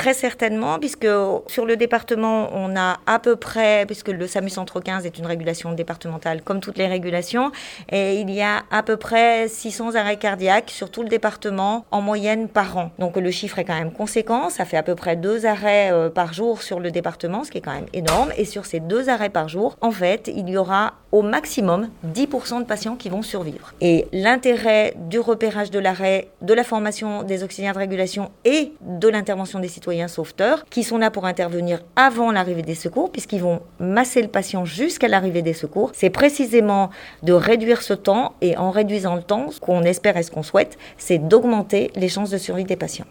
Très certainement, puisque sur le département, on a à peu près, puisque le SAMU Centre 15 est une régulation départementale comme toutes les régulations, et il y a à peu près 600 arrêts cardiaques sur tout le département en moyenne par an. Donc le chiffre est quand même conséquent, ça fait à peu près 2 arrêts par jour sur le département, ce qui est quand même énorme. Et sur ces 2 arrêts par jour, en fait, il y aura au maximum 10% de patients qui vont survivre. Et l'intérêt du repérage de l'arrêt, de la formation des auxiliaires de régulation et de l'intervention des citoyens sauveteurs, qui sont là pour intervenir avant l'arrivée des secours, puisqu'ils vont masser le patient jusqu'à l'arrivée des secours, c'est précisément de réduire ce temps, et en réduisant le temps, ce qu'on espère et ce qu'on souhaite, c'est d'augmenter les chances de survie des patients.